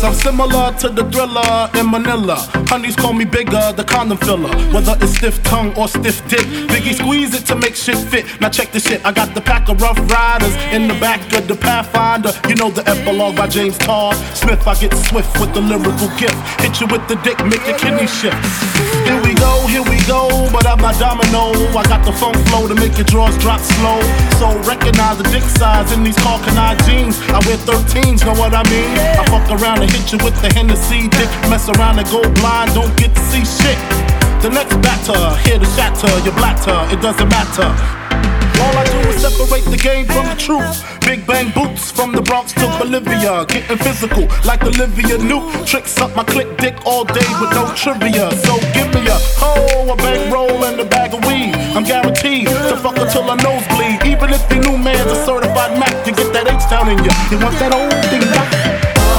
Yes, I'm similar to the Thriller in Manila. Honeys call me bigger, the condom filler. Whether it's stiff tongue or stiff dick, Biggie squeeze it to make shit fit. Now check this shit, I got the pack of Rough Riders in the back of the Pathfinder. You know the epilogue by James Todd Smith. I get swift with the lyrical gift. Hit you with the dick, make your kidney shift. Here we go, but I'm not domino. I got the funk flow to make your drawers drop slow. So recognize the dick size in these Carcanine jeans. I wear 13s, know what I mean? I fuck around and hit you with the Hennessy dick. Mess around and go blind, don't get to see shit. The next batter, here to shatter your blatter, it doesn't matter. All I do is separate the game from the truth. Big bang boots from the Bronx to Bolivia. Getting physical like Olivia Newt. Tricks up my click dick all day with no trivia. So give me a hoe, a bankroll, and a bag of weed. I'm guaranteed to fuck her till her nose bleed. Even if your new man's a certified Mac, you get that H-Town in you. You want that old thing back?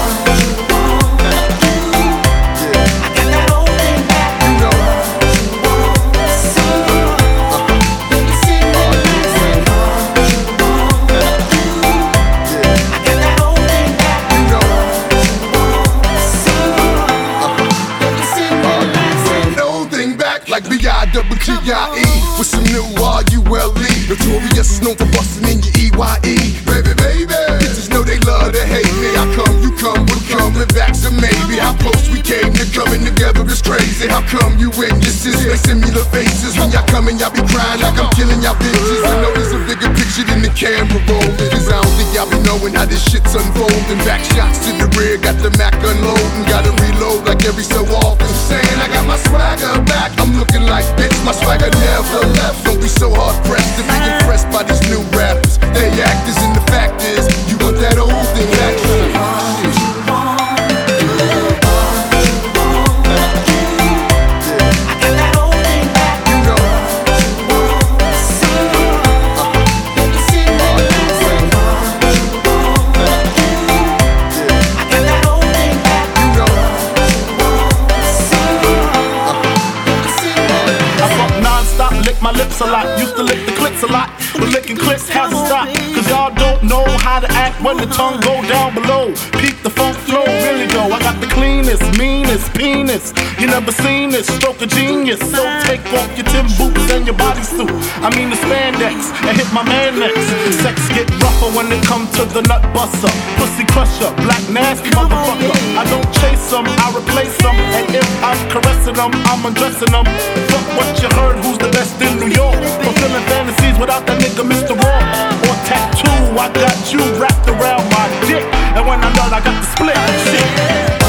Like B-I-double-G-I-E with some new R-U-L-E. Notorious, known for bustin' in your E-Y-E. Baby, baby, bitches know they love to hate me. How come you come, we're coming back to maybe. How close we came to coming together is crazy. How come you and your sis make similar faces? When y'all coming, y'all be crying like I'm killing y'all bitches. I know there's a bigger picture than the camera roll. Cause I don't think y'all be knowing how this shit's unfolding. Back shots to the rear, got the Mac unloading. Gotta reload like every so often. Saying I got my swagger back, I'm looking like bitch, my swagger never left. Don't be so hard pressed to be impressed by these new rappers. They actors and the fact is, you want that old thing back. My lips a lot, used to lick the clips a lot, but licking clips has to stop. Cause y'all don't know how to act when the tongue go down below. Peep the funk flow, really go. I got the cleanest, meanest penis. You never seen this, stroke of genius. So take off your Tim boots and your bodysuit. I mean the spandex, and hit my man next. Sex get rougher when it comes to the nut buster. Pussy crusher, black nasty motherfucker. I don't chase them, I replace them. And if I'm caressing them, I'm undressing them. Fuck what you heard, who's the best in New York? Fulfilling fantasies without that nigga Mr. Raw. Or tattoo, I got you wrapped around my dick. And when I'm done, I got the split shit.